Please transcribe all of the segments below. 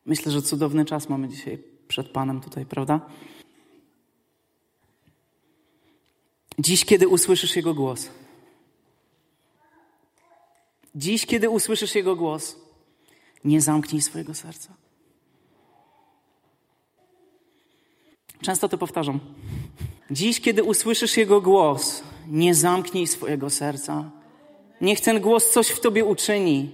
Myślę, że cudowny czas mamy dzisiaj przed Panem tutaj, prawda? Dziś, kiedy usłyszysz Jego głos. Dziś, kiedy usłyszysz Jego głos, nie zamknij swojego serca. Często to powtarzam. Dziś, kiedy usłyszysz Jego głos, nie zamknij swojego serca. Niech ten głos coś w tobie uczyni.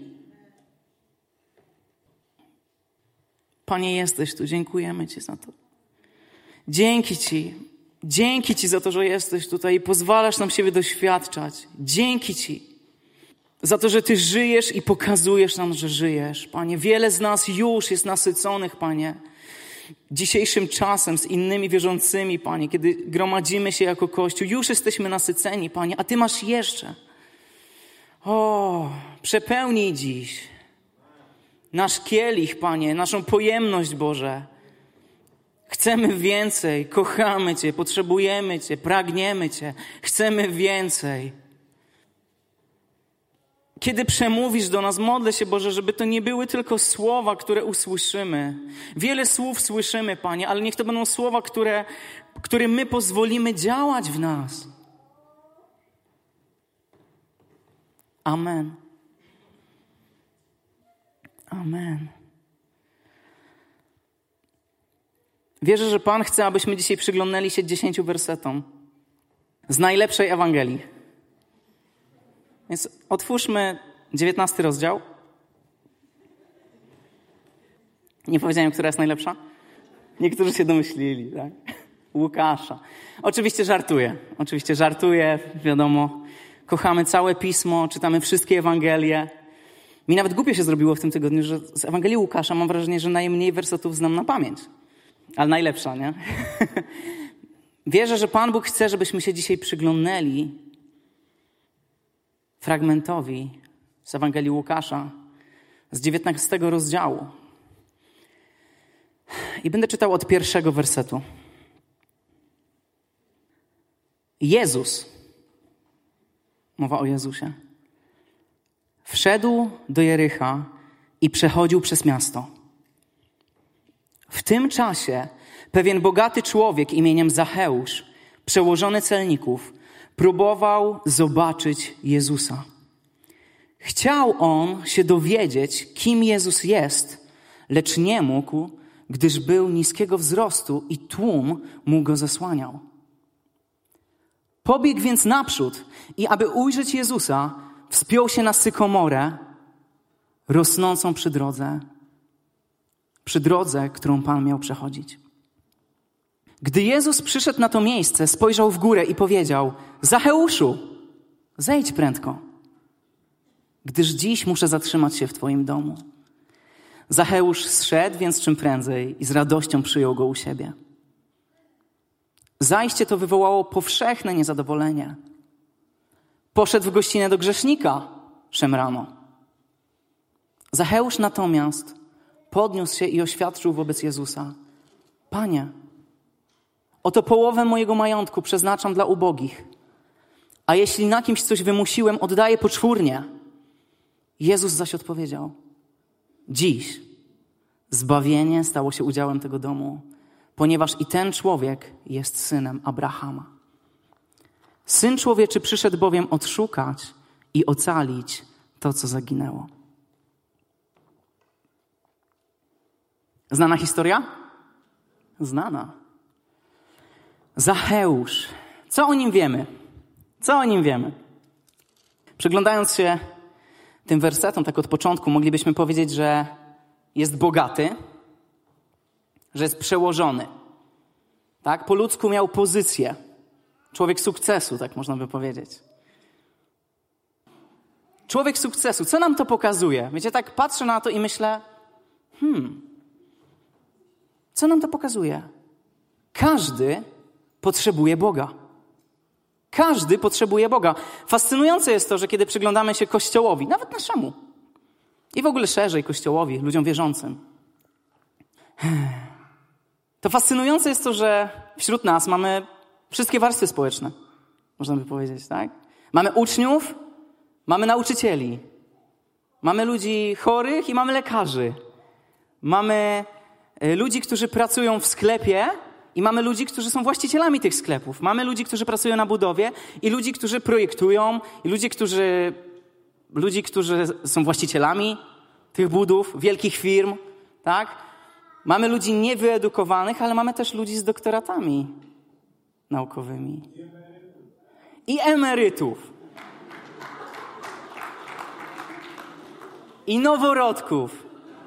Panie, jesteś tu. Dziękujemy Ci za to. Dzięki Ci. Dzięki Ci za to, że jesteś tutaj i pozwalasz nam siebie doświadczać. Dzięki Ci za to, że Ty żyjesz i pokazujesz nam, że żyjesz. Panie, wiele z nas już jest nasyconych, Panie, dzisiejszym czasem z innymi wierzącymi, Panie, kiedy gromadzimy się jako Kościół. Już jesteśmy nasyceni, Panie, a Ty masz jeszcze. O, przepełnij dziś nasz kielich, Panie, naszą pojemność, Boże. Chcemy więcej, kochamy Cię, potrzebujemy Cię, pragniemy Cię, chcemy więcej. Kiedy przemówisz do nas, modlę się, Boże, żeby to nie były tylko słowa, które usłyszymy. Wiele słów słyszymy, Panie, ale niech to będą słowa, które my pozwolimy działać w nas. Amen. Amen. Wierzę, że Pan chce, abyśmy dzisiaj przyglądnęli się 10 wersetom z najlepszej Ewangelii. Więc otwórzmy 19 rozdział. Nie powiedziałem, która jest najlepsza? Niektórzy się domyślili, tak? Łukasza. Oczywiście żartuję, wiadomo. Kochamy całe Pismo, czytamy wszystkie Ewangelie. Mi nawet głupio się zrobiło w tym tygodniu, że z Ewangelii Łukasza mam wrażenie, że najmniej wersetów znam na pamięć. Ale najlepsza, nie? Wierzę, że Pan Bóg chce, żebyśmy się dzisiaj przyglądnęli fragmentowi z Ewangelii Łukasza z 19 rozdziału. I będę czytał od 1 wersetu. Jezus, mowa o Jezusie, wszedł do Jericha i przechodził przez miasto. W tym czasie pewien bogaty człowiek imieniem Zacheusz, przełożony celników, próbował zobaczyć Jezusa. Chciał on się dowiedzieć, kim Jezus jest, lecz nie mógł, gdyż był niskiego wzrostu i tłum mu go zasłaniał. Pobiegł więc naprzód i aby ujrzeć Jezusa, wspiął się na sykomorę rosnącą przy drodze, którą Pan miał przechodzić. Gdy Jezus przyszedł na to miejsce, spojrzał w górę i powiedział: Zacheuszu, zejdź prędko, gdyż dziś muszę zatrzymać się w Twoim domu. Zacheusz zszedł więc czym prędzej i z radością przyjął go u siebie. Zajście to wywołało powszechne niezadowolenie. Poszedł w gościnę do grzesznika, szemrano. Zacheusz natomiast podniósł się i oświadczył wobec Jezusa: Panie, oto połowę mojego majątku przeznaczam dla ubogich, a jeśli na kimś coś wymusiłem, oddaję poczwórnie. Jezus zaś odpowiedział: Dziś zbawienie stało się udziałem tego domu, ponieważ i ten człowiek jest synem Abrahama. Syn Człowieczy przyszedł bowiem odszukać i ocalić to, co zaginęło. Znana historia? Znana. Zacheusz. Co o nim wiemy? Przyglądając się tym wersetom tak od początku, moglibyśmy powiedzieć, że jest bogaty, że jest przełożony. Tak? Po ludzku miał pozycję. Człowiek sukcesu, tak można by powiedzieć. Człowiek sukcesu. Co nam to pokazuje? Wiecie, tak patrzę na to i myślę, co nam to pokazuje? Każdy potrzebuje Boga. Każdy potrzebuje Boga. Fascynujące jest to, że kiedy przyglądamy się Kościołowi, nawet naszemu, i w ogóle szerzej Kościołowi, ludziom wierzącym, to fascynujące jest to, że wśród nas mamy wszystkie warstwy społeczne, można by powiedzieć, tak? Mamy uczniów, mamy nauczycieli, mamy ludzi chorych i mamy lekarzy. Mamy ludzi, którzy pracują w sklepie i mamy ludzi, którzy są właścicielami tych sklepów. Mamy ludzi, którzy pracują na budowie i ludzi, którzy projektują i ludzi, którzy są właścicielami tych budów, wielkich firm, tak? Mamy ludzi niewyedukowanych, ale mamy też ludzi z doktoratami naukowymi. I emerytów. I noworodków.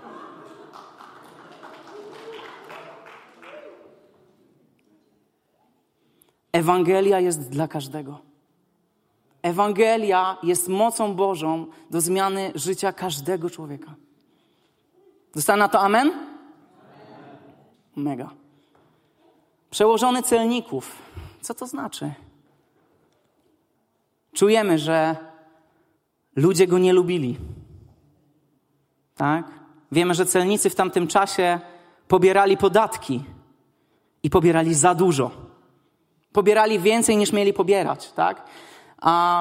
Ewangelia jest dla każdego. Ewangelia jest mocą Bożą do zmiany życia każdego człowieka. Dostałem na to amen? Mega. Przełożony celników. Co to znaczy? Czujemy, że ludzie go nie lubili. Tak? Wiemy, że celnicy w tamtym czasie pobierali podatki i pobierali za dużo. Pobierali więcej niż mieli pobierać, tak? A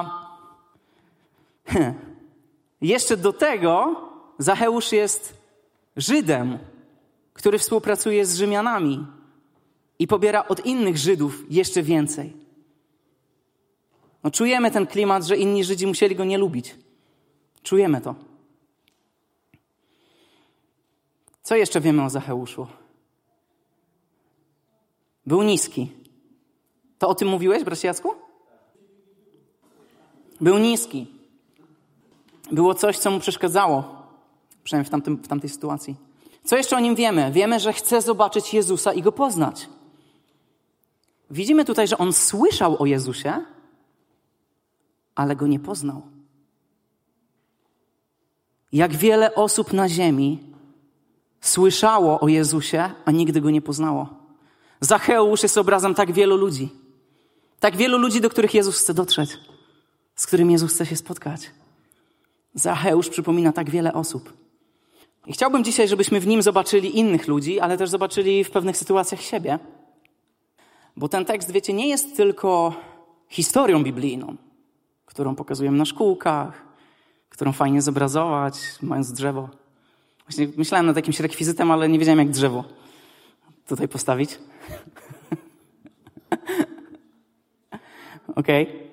jeszcze do tego Zacheusz jest Żydem, który współpracuje z Rzymianami i pobiera od innych Żydów jeszcze więcej. No, czujemy ten klimat, że inni Żydzi musieli go nie lubić. Czujemy to. Co jeszcze wiemy o Zacheuszu? Był niski. To o tym mówiłeś, bracie Jacku? Był niski. Było coś, co mu przeszkadzało. Przynajmniej w tamtej sytuacji. Co jeszcze o nim wiemy? Wiemy, że chce zobaczyć Jezusa i go poznać. Widzimy tutaj, że on słyszał o Jezusie, ale go nie poznał. Jak wiele osób na ziemi słyszało o Jezusie, a nigdy go nie poznało. Zacheusz jest obrazem tak wielu ludzi. Tak wielu ludzi, do których Jezus chce dotrzeć. Z którymi Jezus chce się spotkać. Zacheusz przypomina tak wiele osób. I chciałbym dzisiaj, żebyśmy w nim zobaczyli innych ludzi, ale też zobaczyli w pewnych sytuacjach siebie. Bo ten tekst, wiecie, nie jest tylko historią biblijną, którą pokazujemy na szkółkach, którą fajnie zobrazować, mając drzewo. Właśnie myślałem nad jakimś rekwizytem, ale nie wiedziałem, jak drzewo tutaj postawić. Okej.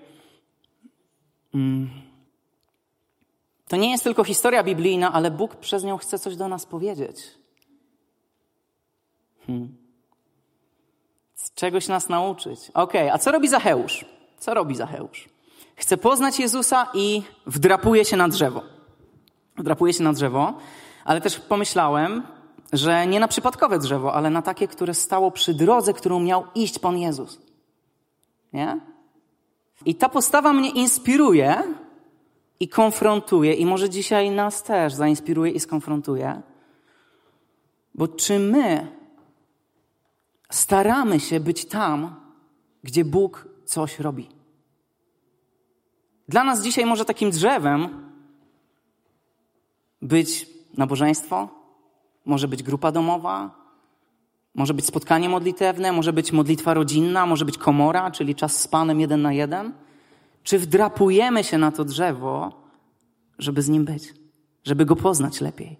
To nie jest tylko historia biblijna, ale Bóg przez nią chce coś do nas powiedzieć. Z czegoś nas nauczyć. Okej, a co robi Zacheusz? Co robi Zacheusz? Chce poznać Jezusa i wdrapuje się na drzewo. Wdrapuje się na drzewo, ale też pomyślałem, że nie na przypadkowe drzewo, ale na takie, które stało przy drodze, którą miał iść Pan Jezus. Nie? I ta postawa mnie inspiruje i konfrontuje, i może dzisiaj nas też zainspiruje i skonfrontuje. Bo czy my staramy się być tam, gdzie Bóg coś robi? Dla nas dzisiaj może takim drzewem być nabożeństwo, może być grupa domowa, może być spotkanie modlitewne, może być modlitwa rodzinna, może być komora, czyli czas z Panem 1 na 1. Czy wdrapujemy się na to drzewo, żeby z Nim być, żeby Go poznać lepiej?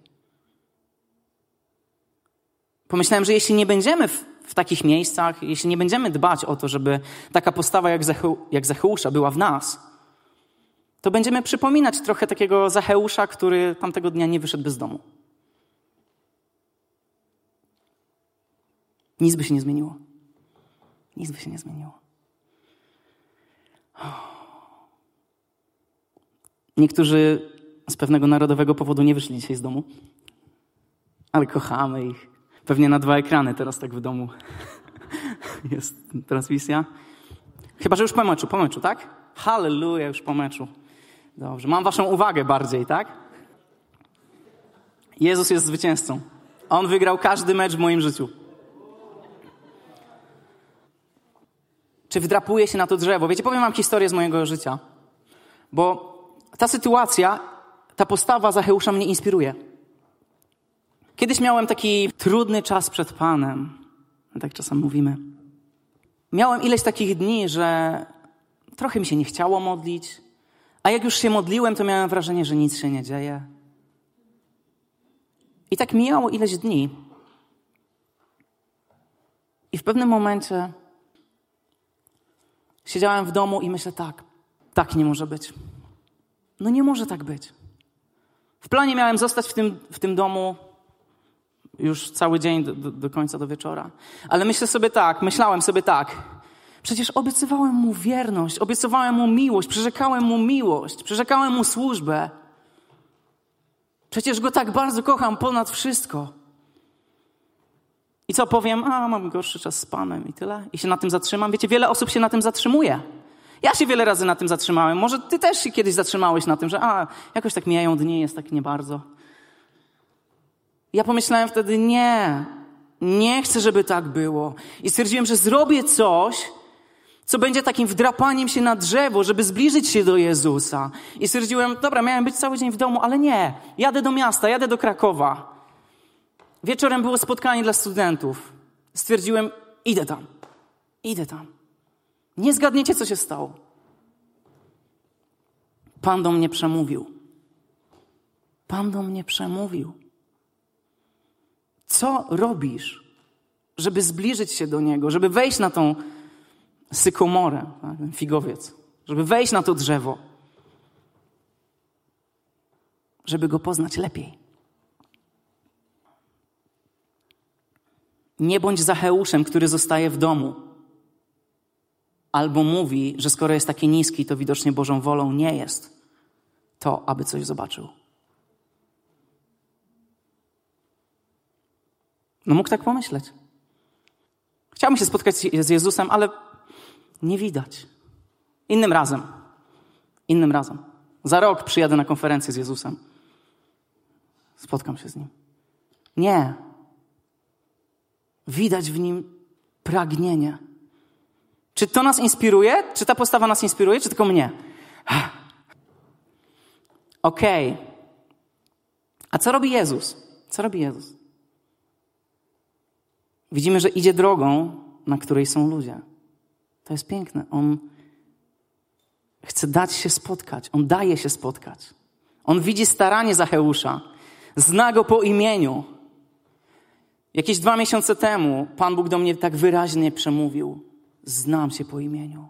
Pomyślałem, że jeśli nie będziemy w takich miejscach, jeśli nie będziemy dbać o to, żeby taka postawa jak Zacheusza była w nas, to będziemy przypominać trochę takiego Zacheusza, który tamtego dnia nie wyszedł z domu. Nic by się nie zmieniło. Nic by się nie zmieniło. Niektórzy z pewnego narodowego powodu nie wyszli dzisiaj z domu, ale kochamy ich. Pewnie na 2 ekrany teraz tak w domu jest transmisja. Chyba, że już po meczu, tak? Halleluja, już po meczu. Dobrze, mam waszą uwagę bardziej, tak? Jezus jest zwycięzcą. On wygrał każdy mecz w moim życiu. Czy wdrapuje się na to drzewo? Wiecie, powiem wam historię z mojego życia. Bo ta sytuacja, ta postawa Zacheusza mnie inspiruje. Kiedyś miałem taki trudny czas przed Panem. Tak czasem mówimy. Miałem ileś takich dni, że trochę mi się nie chciało modlić. A jak już się modliłem, to miałem wrażenie, że nic się nie dzieje. I tak mijało ileś dni. I w pewnym momencie siedziałem w domu i myślę, tak nie może być. No nie może tak być. W planie miałem zostać w tym domu już cały dzień do końca, do wieczora. Ale myślałem sobie tak. Przecież obiecywałem mu wierność, obiecywałem mu miłość, przyrzekałem mu miłość, przyrzekałem mu służbę. Przecież go tak bardzo kocham ponad wszystko. I co powiem? Mam gorszy czas z Panem i tyle. I się na tym zatrzymam. Wiecie, wiele osób się na tym zatrzymuje. Ja się wiele razy na tym zatrzymałem. Może ty też się kiedyś zatrzymałeś na tym, że jakoś tak mijają dni, jest tak nie bardzo. Ja pomyślałem wtedy, nie chcę, żeby tak było. I stwierdziłem, że zrobię coś, co będzie takim wdrapaniem się na drzewo, żeby zbliżyć się do Jezusa. I stwierdziłem, dobra, miałem być cały dzień w domu, ale nie. Jadę do miasta, jadę do Krakowa. Wieczorem było spotkanie dla studentów. Stwierdziłem, idę tam. Nie zgadniecie, co się stało. Pan do mnie przemówił. Co robisz, żeby zbliżyć się do Niego, żeby wejść na tą sykomorę, ten figowiec, żeby wejść na to drzewo, żeby Go poznać lepiej. Nie bądź Zacheuszem, który zostaje w domu. Albo mówi, że skoro jest taki niski, to widocznie Bożą wolą nie jest to, aby coś zobaczył. No mógł tak pomyśleć. Chciałbym się spotkać z Jezusem, ale nie widać. Innym razem. Za rok przyjadę na konferencję z Jezusem. Spotkam się z Nim. Nie. Widać w Nim pragnienie. Czy to nas inspiruje? Czy ta postawa nas inspiruje? Czy tylko mnie? Okej. A co robi Jezus? Widzimy, że idzie drogą, na której są ludzie. To jest piękne. On chce dać się spotkać. On daje się spotkać. On widzi staranie Zacheusza. Zna go po imieniu. Jakieś 2 miesiące temu Pan Bóg do mnie tak wyraźnie przemówił. Znam cię po imieniu.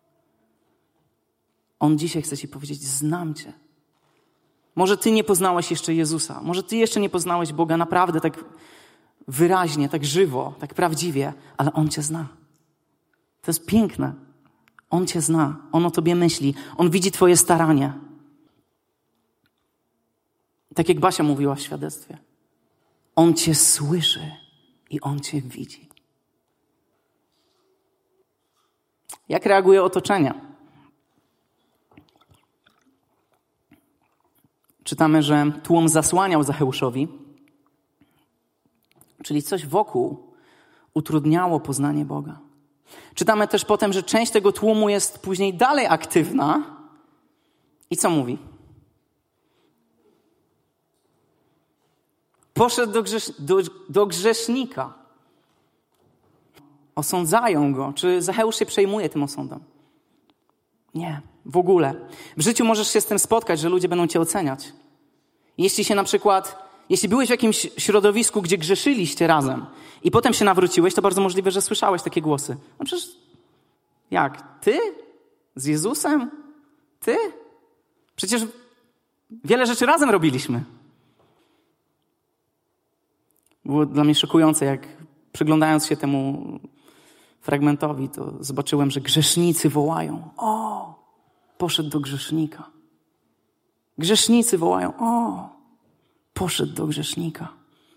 On dzisiaj chce ci powiedzieć, znam cię. Może ty nie poznałeś jeszcze Jezusa. Może ty jeszcze nie poznałeś Boga naprawdę tak wyraźnie, tak żywo, tak prawdziwie, ale On cię zna. To jest piękne. On cię zna. On o tobie myśli. On widzi twoje staranie. Tak jak Basia mówiła w świadectwie. On cię słyszy i On cię widzi. Jak reaguje otoczenie? Czytamy, że tłum zasłaniał Zacheuszowi, czyli coś wokół utrudniało poznanie Boga. Czytamy też potem, że część tego tłumu jest później dalej aktywna. I co mówi? Poszedł do grzesznika. Osądzają go. Czy Zacheusz się przejmuje tym osądem? Nie, w ogóle. W życiu możesz się z tym spotkać, że ludzie będą cię oceniać. Jeśli byłeś w jakimś środowisku, gdzie grzeszyliście razem i potem się nawróciłeś, to bardzo możliwe, że słyszałeś takie głosy. No przecież jak? Ty? Z Jezusem? Ty? Przecież wiele rzeczy razem robiliśmy. Było dla mnie szokujące, jak przyglądając się temu fragmentowi, to zobaczyłem, że grzesznicy wołają. Poszedł do grzesznika. Grzesznicy wołają. Poszedł do grzesznika.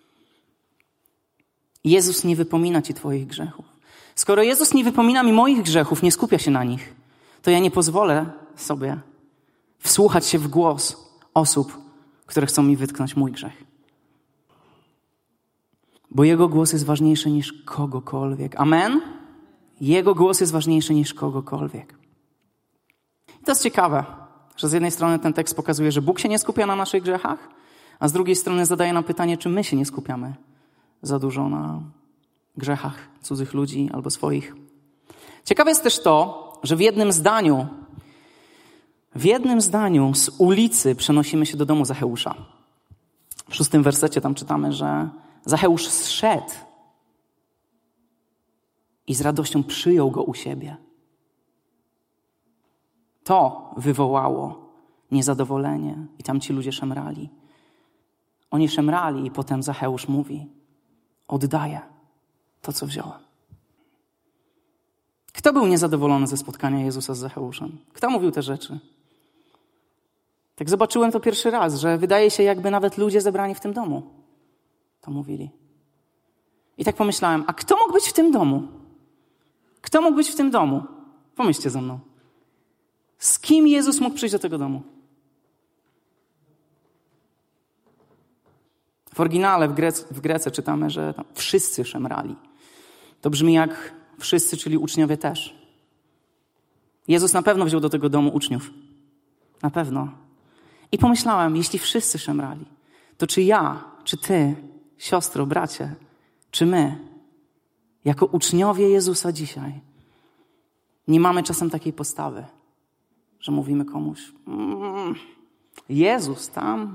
Jezus nie wypomina ci twoich grzechów. Skoro Jezus nie wypomina mi moich grzechów, nie skupia się na nich, to ja nie pozwolę sobie wsłuchać się w głos osób, które chcą mi wytknąć mój grzech. Bo Jego głos jest ważniejszy niż kogokolwiek. Amen? Jego głos jest ważniejszy niż kogokolwiek. I to jest ciekawe, że z jednej strony ten tekst pokazuje, że Bóg się nie skupia na naszych grzechach, a z drugiej strony zadaje nam pytanie, czy my się nie skupiamy za dużo na grzechach cudzych ludzi albo swoich. Ciekawe jest też to, że w jednym zdaniu z ulicy przenosimy się do domu Zacheusza. W 6 wersecie tam czytamy, że Zacheusz zszedł i z radością przyjął go u siebie. To wywołało niezadowolenie i tam ci ludzie szemrali. Oni szemrali i potem Zacheusz mówi: oddaję to, co wziąłem. Kto był niezadowolony ze spotkania Jezusa z Zacheuszem? Kto mówił te rzeczy? Tak zobaczyłem to pierwszy raz, że wydaje się, jakby nawet ludzie zebrani w tym domu to mówili. I tak pomyślałem, a kto mógł być w tym domu? Kto mógł być w tym domu? Pomyślcie ze mną. Z kim Jezus mógł przyjść do tego domu? W oryginale, w Grece czytamy, że tam wszyscy szemrali. To brzmi jak wszyscy, czyli uczniowie też. Jezus na pewno wziął do tego domu uczniów. Na pewno. I pomyślałem, jeśli wszyscy szemrali, to czy ja, czy ty, siostro, bracie, czy my, jako uczniowie Jezusa dzisiaj, nie mamy czasem takiej postawy, że mówimy komuś: Jezus tam.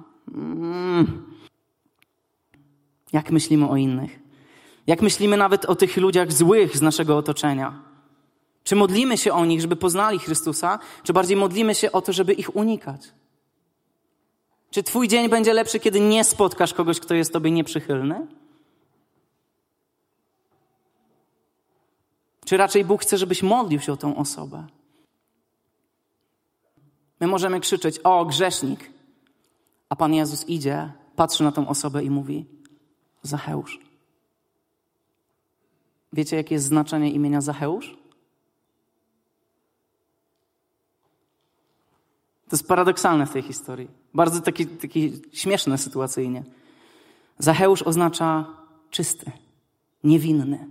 Jak myślimy o innych? Jak myślimy nawet o tych ludziach złych z naszego otoczenia? Czy modlimy się o nich, żeby poznali Chrystusa, czy bardziej modlimy się o to, żeby ich unikać? Czy twój dzień będzie lepszy, kiedy nie spotkasz kogoś, kto jest tobie nieprzychylny? Czy raczej Bóg chce, żebyś modlił się o tą osobę? My możemy krzyczeć: o, grzesznik! A Pan Jezus idzie, patrzy na tą osobę i mówi: Zacheusz. Wiecie, jakie jest znaczenie imienia Zacheusz? To jest paradoksalne w tej historii. Bardzo taki śmieszne sytuacyjnie. Zacheusz oznacza czysty, niewinny.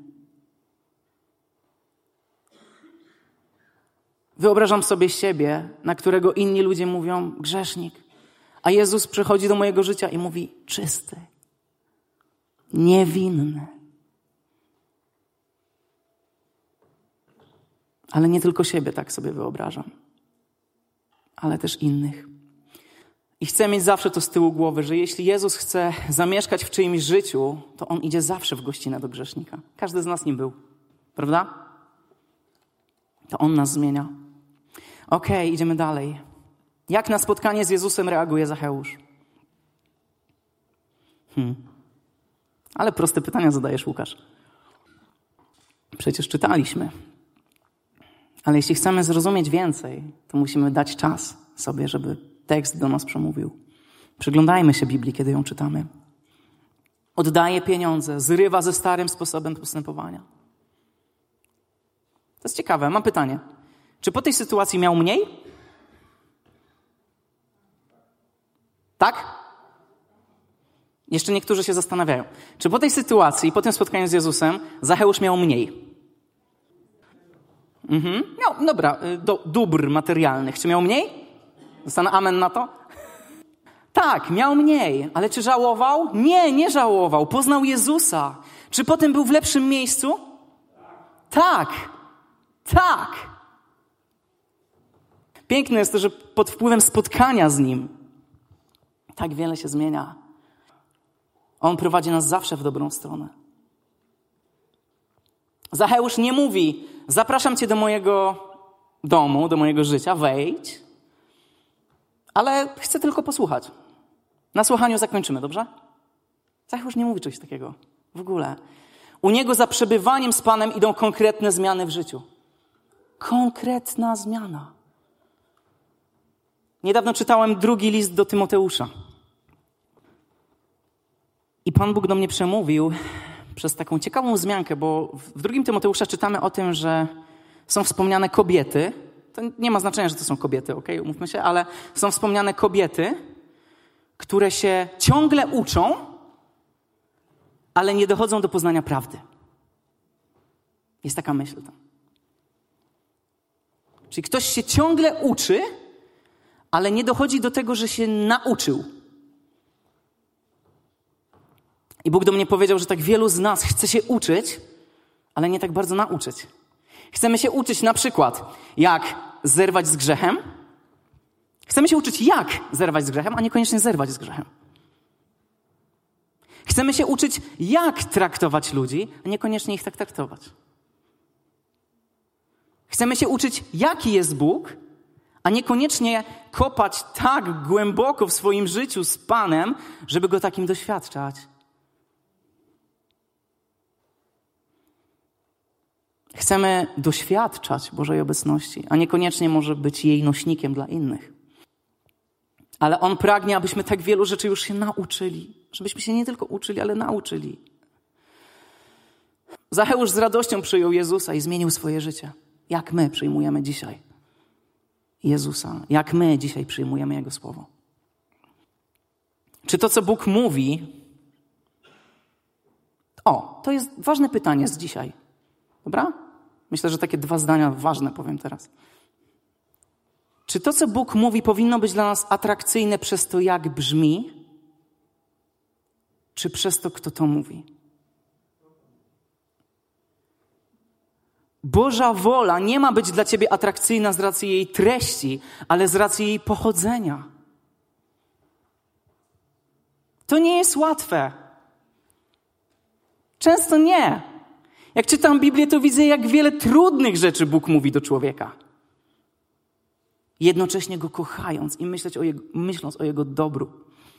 Wyobrażam sobie siebie, na którego inni ludzie mówią: grzesznik. A Jezus przychodzi do mojego życia i mówi: czysty, niewinny. Ale nie tylko siebie tak sobie wyobrażam, ale też innych. I chcę mieć zawsze to z tyłu głowy, że jeśli Jezus chce zamieszkać w czyimś życiu, to On idzie zawsze w gościnę do grzesznika. Każdy z nas nim był, prawda? To On nas zmienia. Okej, idziemy dalej. Jak na spotkanie z Jezusem reaguje Zacheusz? Ale proste pytania zadajesz, Łukasz. Przecież czytaliśmy. Ale jeśli chcemy zrozumieć więcej, to musimy dać czas sobie, żeby tekst do nas przemówił. Przyglądajmy się Biblii, kiedy ją czytamy. Oddaje pieniądze, zrywa ze starym sposobem postępowania. To jest ciekawe, mam pytanie. Czy po tej sytuacji miał mniej? Tak? Jeszcze niektórzy się zastanawiają. Czy po tej sytuacji, po tym spotkaniu z Jezusem, Zacheusz miał mniej? Miał, dobra, dóbr materialnych. Czy miał mniej? Dostanę amen na to? Tak, miał mniej. Ale czy żałował? Nie, nie żałował. Poznał Jezusa. Czy potem był w lepszym miejscu? Tak. Tak. Piękne jest to, że pod wpływem spotkania z Nim tak wiele się zmienia. On prowadzi nas zawsze w dobrą stronę. Zacheusz nie mówi: zapraszam cię do mojego domu, do mojego życia, wejdź, ale chcę tylko posłuchać. Na słuchaniu zakończymy, dobrze? Zacheusz nie mówi czegoś takiego. W ogóle. U niego za przebywaniem z Panem idą konkretne zmiany w życiu. Konkretna zmiana. Niedawno czytałem 2 list do Tymoteusza. I Pan Bóg do mnie przemówił przez taką ciekawą wzmiankę, bo w 2 Tymoteusza czytamy o tym, że są wspomniane kobiety. To nie ma znaczenia, że to są kobiety, okej, umówmy się, ale są wspomniane kobiety, które się ciągle uczą, ale nie dochodzą do poznania prawdy. Jest taka myśl tam. Czyli ktoś się ciągle uczy, ale nie dochodzi do tego, że się nauczył. I Bóg do mnie powiedział, że tak wielu z nas chce się uczyć, ale nie tak bardzo nauczyć. Chcemy się uczyć na przykład, jak zerwać z grzechem. Chcemy się uczyć, jak zerwać z grzechem, a niekoniecznie zerwać z grzechem. Chcemy się uczyć, jak traktować ludzi, a niekoniecznie ich tak traktować. Chcemy się uczyć, jaki jest Bóg, a niekoniecznie kopać tak głęboko w swoim życiu z Panem, żeby Go takim doświadczać. Chcemy doświadczać Bożej obecności, a niekoniecznie może być jej nośnikiem dla innych. Ale On pragnie, abyśmy tak wielu rzeczy już się nauczyli. Żebyśmy się nie tylko uczyli, ale nauczyli. Zacheusz z radością przyjął Jezusa i zmienił swoje życie. Jak my przyjmujemy dzisiaj Jezusa? Jak my dzisiaj przyjmujemy Jego Słowo? Czy to, co Bóg mówi... to jest ważne pytanie z dzisiaj. Dobra? Myślę, że takie 2 zdania ważne powiem teraz. Czy to, co Bóg mówi, powinno być dla nas atrakcyjne przez to, jak brzmi, czy przez to, kto to mówi? Boża wola nie ma być dla ciebie atrakcyjna z racji jej treści, ale z racji jej pochodzenia. To nie jest łatwe. Często nie. Jak czytam Biblię, to widzę, jak wiele trudnych rzeczy Bóg mówi do człowieka. Jednocześnie Go kochając i myśląc o Jego dobru.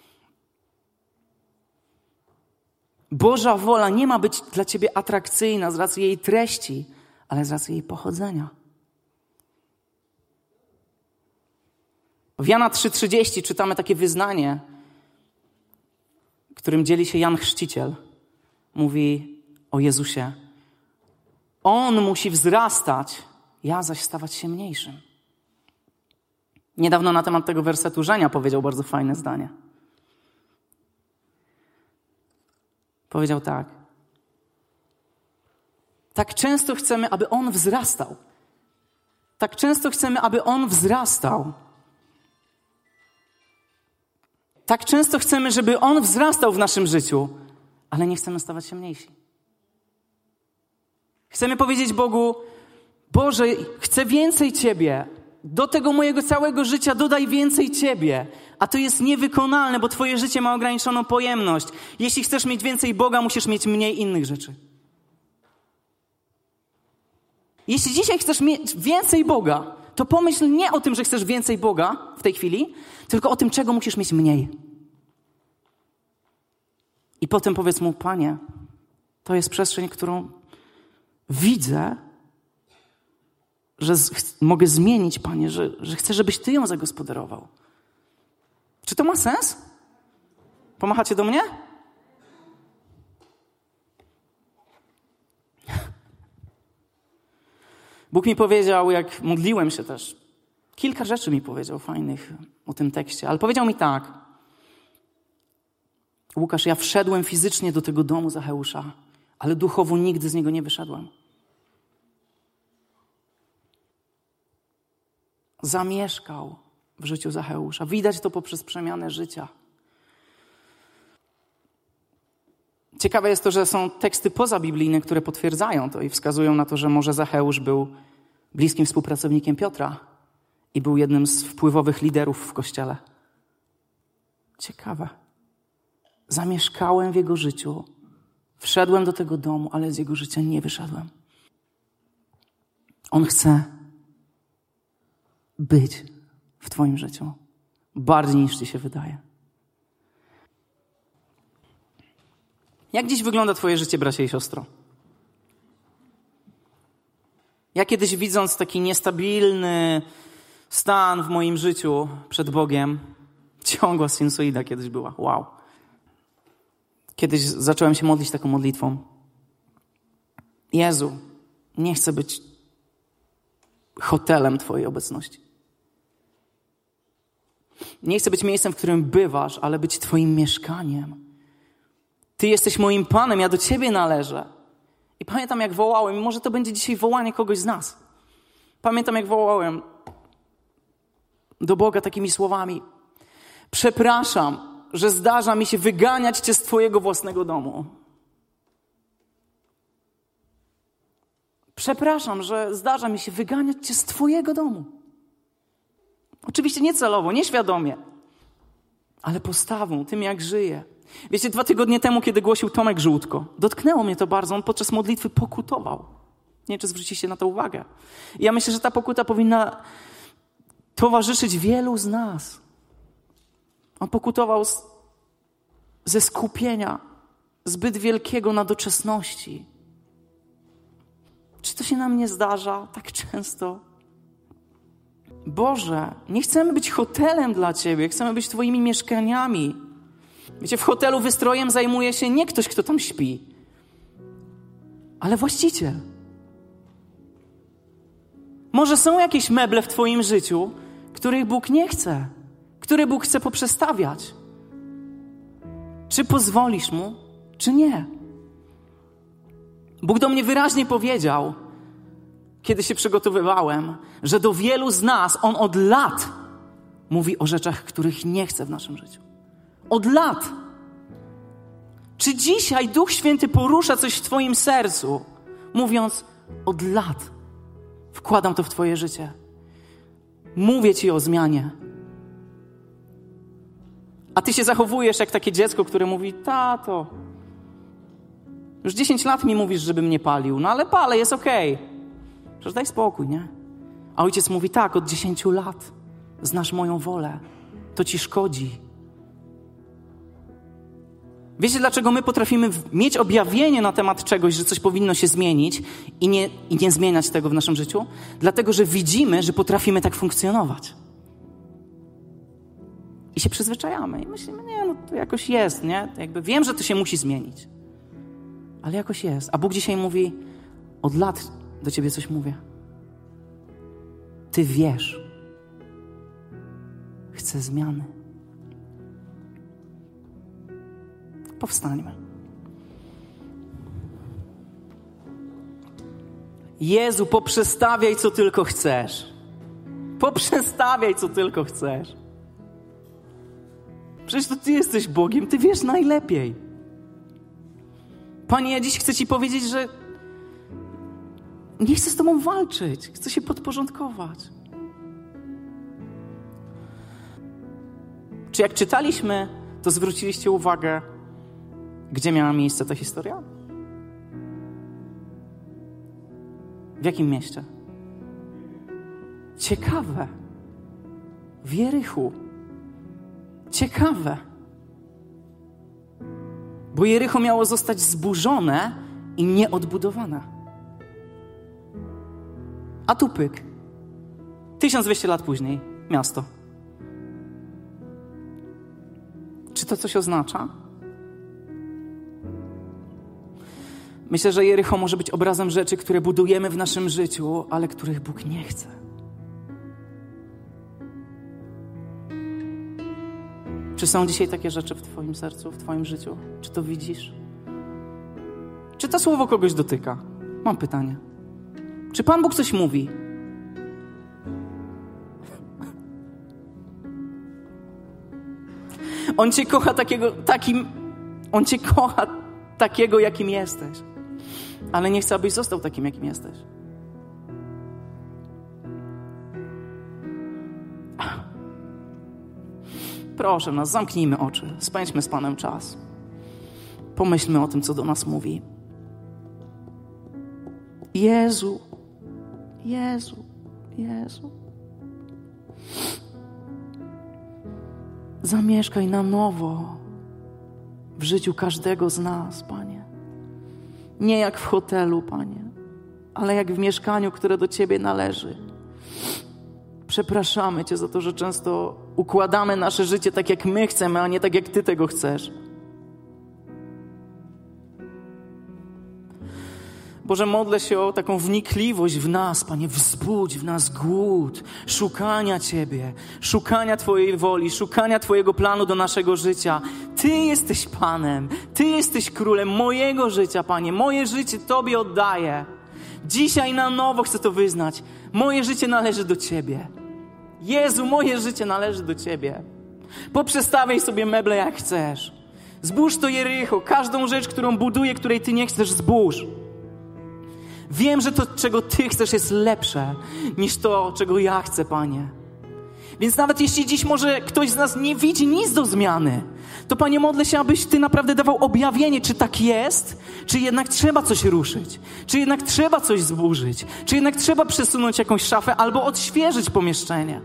Boża wola nie ma być dla ciebie atrakcyjna z racji jej treści, ale z racji jej pochodzenia. W Jana 3,30 czytamy takie wyznanie, którym dzieli się Jan Chrzciciel. Mówi o Jezusie. On musi wzrastać, ja zaś stawać się mniejszym. Niedawno na temat tego wersetu Żenia powiedział bardzo fajne zdanie. Powiedział tak. Tak często chcemy, aby On wzrastał. Tak często chcemy, aby On wzrastał. Tak często chcemy, żeby On wzrastał w naszym życiu, ale nie chcemy stawać się mniejsi. Chcemy powiedzieć Bogu, Boże, chcę więcej Ciebie. Do tego mojego całego życia dodaj więcej Ciebie. A to jest niewykonalne, bo Twoje życie ma ograniczoną pojemność. Jeśli chcesz mieć więcej Boga, musisz mieć mniej innych rzeczy. Jeśli dzisiaj chcesz mieć więcej Boga, to pomyśl nie o tym, że chcesz więcej Boga w tej chwili, tylko o tym, czego musisz mieć mniej. I potem powiedz Mu, Panie, to jest przestrzeń, którą widzę, że mogę zmienić, Panie, że chcę, żebyś Ty ją zagospodarował. Czy to ma sens? Pomachacie do mnie? Bóg mi powiedział, jak modliłem się też, kilka rzeczy mi powiedział fajnych o tym tekście, ale powiedział mi tak. Łukasz, ja wszedłem fizycznie do tego domu Zacheusza, ale duchowo nigdy z niego nie wyszedłem. Zamieszkał w życiu Zacheusza. Widać to poprzez przemianę życia. Ciekawe jest to, że są teksty pozabiblijne, które potwierdzają to i wskazują na to, że może Zacheusz był bliskim współpracownikiem Piotra i był jednym z wpływowych liderów w Kościele. Ciekawe. Zamieszkałem w jego życiu, wszedłem do tego domu, ale z jego życia nie wyszedłem. On chce być w twoim życiu bardziej niż ci się wydaje. Jak dziś wygląda twoje życie, bracia i siostro? Ja kiedyś, widząc taki niestabilny stan w moim życiu przed Bogiem, ciągła sinusoida kiedyś była. Wow. Kiedyś zacząłem się modlić taką modlitwą. Jezu, nie chcę być hotelem Twojej obecności. Nie chcę być miejscem, w którym bywasz, ale być Twoim mieszkaniem. Ty jesteś moim Panem, ja do Ciebie należę. I pamiętam, jak wołałem, może to będzie dzisiaj wołanie kogoś z nas. Pamiętam, jak wołałem do Boga takimi słowami. Przepraszam, że zdarza mi się wyganiać Cię z Twojego własnego domu. Przepraszam, że zdarza mi się wyganiać Cię z Twojego domu. Oczywiście nie celowo, nieświadomie, ale postawą, tym jak żyję. Wiecie, 2 tygodnie temu, kiedy głosił Tomek Żółtko, dotknęło mnie to bardzo. On podczas modlitwy pokutował. Nie wiem, czy zwróciliście na to uwagę. I ja myślę, że ta pokuta powinna towarzyszyć wielu z nas. On pokutował ze skupienia zbyt wielkiego na doczesności. Czy to się nam nie zdarza tak często? Boże, nie chcemy być hotelem dla Ciebie, chcemy być Twoimi mieszkaniami. Wiecie, w hotelu wystrojem zajmuje się nie ktoś, kto tam śpi, ale właściciel. Może są jakieś meble w Twoim życiu, których Bóg nie chce, które Bóg chce poprzestawiać. Czy pozwolisz Mu, czy nie? Bóg do mnie wyraźnie powiedział, kiedy się przygotowywałem, że do wielu z nas On od lat mówi o rzeczach, których nie chce w naszym życiu. Od lat. Czy dzisiaj Duch Święty porusza coś w Twoim sercu, mówiąc, od lat wkładam to w Twoje życie. Mówię Ci o zmianie. A Ty się zachowujesz jak takie dziecko, które mówi, tato, już 10 lat mi mówisz, żebym nie palił, no ale palę, jest okej. Przecież daj spokój, nie? A ojciec mówi, tak, od 10 lat znasz moją wolę. To Ci szkodzi. Wiecie, dlaczego my potrafimy mieć objawienie na temat czegoś, że coś powinno się zmienić i nie zmieniać tego w naszym życiu? Dlatego, że widzimy, że potrafimy tak funkcjonować. I się przyzwyczajamy. I myślimy, nie, no to jakoś jest, nie? Jakby wiem, że to się musi zmienić. Ale jakoś jest. A Bóg dzisiaj mówi, od lat do Ciebie coś mówię. Ty wiesz. Chcę zmiany. Powstańmy. Jezu, poprzestawiaj, co tylko chcesz. Poprzestawiaj, co tylko chcesz. Przecież to Ty jesteś Bogiem, Ty wiesz najlepiej. Panie, ja dziś chcę Ci powiedzieć, że nie chcę z Tobą walczyć. Chcę się podporządkować. Czy jak czytaliśmy, to zwróciliście uwagę, gdzie miała miejsce ta historia? W jakim mieście? Ciekawe. W Jerichu. Ciekawe. Bo Jericho miało zostać zburzone i nieodbudowane. A tu pyk. 1200 lat później. Miasto. Czy to coś oznacza? Myślę, że Jericho może być obrazem rzeczy, które budujemy w naszym życiu, ale których Bóg nie chce. Czy są dzisiaj takie rzeczy w Twoim sercu, w Twoim życiu? Czy to widzisz? Czy to słowo kogoś dotyka? Mam pytanie. Czy Pan Bóg coś mówi? On Cię kocha On Cię kocha takiego, jakim jesteś. Ale nie chce, abyś został takim, jakim jesteś. Proszę nas, zamknijmy oczy. Spędźmy z Panem czas. Pomyślmy o tym, co do nas mówi. Jezu, Jezu, Jezu. Zamieszkaj na nowo w życiu każdego z nas, Panie. Nie jak w hotelu, Panie, ale jak w mieszkaniu, które do Ciebie należy. Przepraszamy Cię za to, że często układamy nasze życie tak, jak my chcemy, a nie tak, jak Ty tego chcesz. Boże, modlę się o taką wnikliwość w nas, Panie, wzbudź w nas głód szukania Ciebie, szukania Twojej woli, szukania Twojego planu do naszego życia. Ty jesteś Panem, Ty jesteś Królem mojego życia, Panie. Moje życie Tobie oddaję. Dzisiaj na nowo chcę to wyznać. Moje życie należy do Ciebie. Jezu, moje życie należy do Ciebie. Poprzestawiaj sobie meble jak chcesz. Zbóż to Jericho, każdą rzecz, którą buduję, której Ty nie chcesz, zbóż. Wiem, że to, czego Ty chcesz, jest lepsze niż to, czego ja chcę, Panie. Więc nawet jeśli dziś może ktoś z nas nie widzi nic do zmiany, to Panie, modlę się, abyś Ty naprawdę dawał objawienie, czy tak jest, czy jednak trzeba coś ruszyć, czy jednak trzeba coś zburzyć, czy jednak trzeba przesunąć jakąś szafę albo odświeżyć pomieszczenie.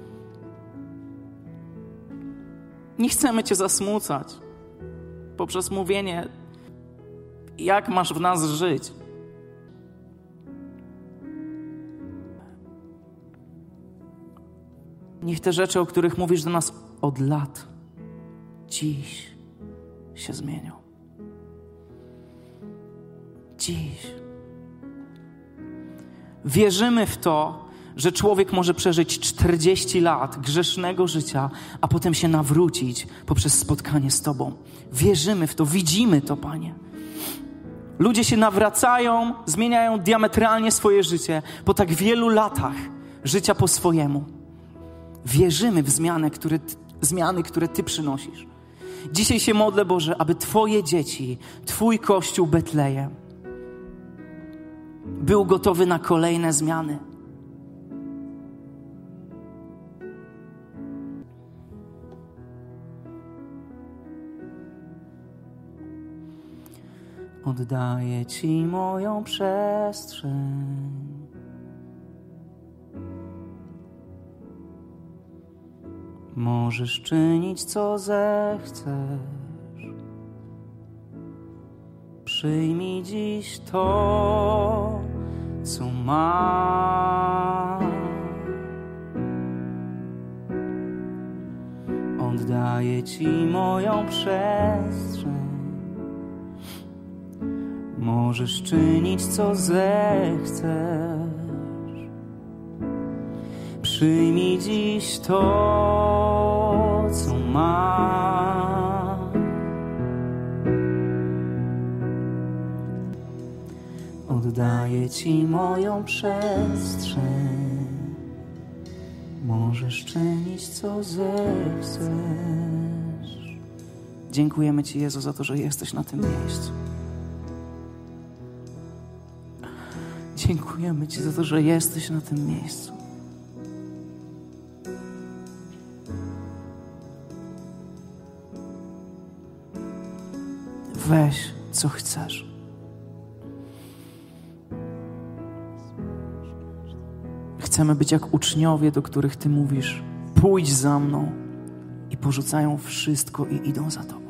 Nie chcemy Cię zasmucać poprzez mówienie, jak masz w nas żyć. Niech te rzeczy, o których mówisz do nas od lat, dziś się zmienią. Dziś. Wierzymy w to, że człowiek może przeżyć 40 lat grzesznego życia, a potem się nawrócić poprzez spotkanie z Tobą. Wierzymy w to, widzimy to, Panie. Ludzie się nawracają, zmieniają diametralnie swoje życie po tak wielu latach życia po swojemu. Wierzymy w zmiany, które Ty przynosisz. Dzisiaj się modlę, Boże, aby Twoje dzieci, Twój Kościół Betlejem był gotowy na kolejne zmiany. Oddaję Ci moją przestrzeń. Możesz czynić, co zechcesz. Przyjmij dziś to, co mam. Oddaję Ci moją przestrzeń. Możesz czynić, co zechcesz. Przyjmij dziś to, co mam. Oddaję Ci moją przestrzeń. Możesz czynić, co zechcesz. Dziękujemy Ci, Jezu, za to, że jesteś na tym miejscu. Dziękujemy Ci za to, że jesteś na tym miejscu. Weź, co chcesz. Chcemy być jak uczniowie, do których Ty mówisz: pójdź za mną, i porzucają wszystko i idą za Tobą.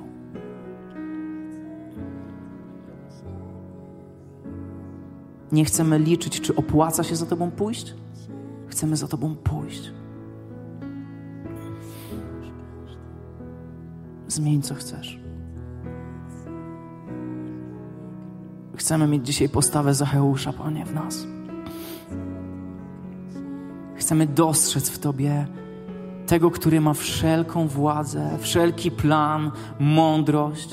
Nie chcemy liczyć, czy opłaca się za Tobą pójść. Chcemy za Tobą pójść. Zmień, co chcesz. Chcemy mieć dzisiaj postawę Zacheusza, Panie, w nas. Chcemy dostrzec w Tobie tego, który ma wszelką władzę, wszelki plan, mądrość.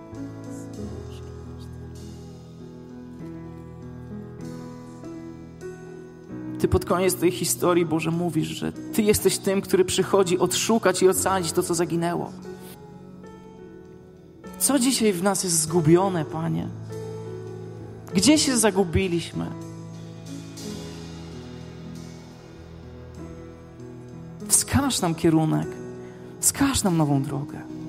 Ty pod koniec tej historii, Boże, mówisz, że Ty jesteś tym, który przychodzi odszukać i ocalić to, co zaginęło. Co dzisiaj w nas jest zgubione, Panie? Gdzie się zagubiliśmy? Wskaż nam kierunek. Wskaż nam nową drogę.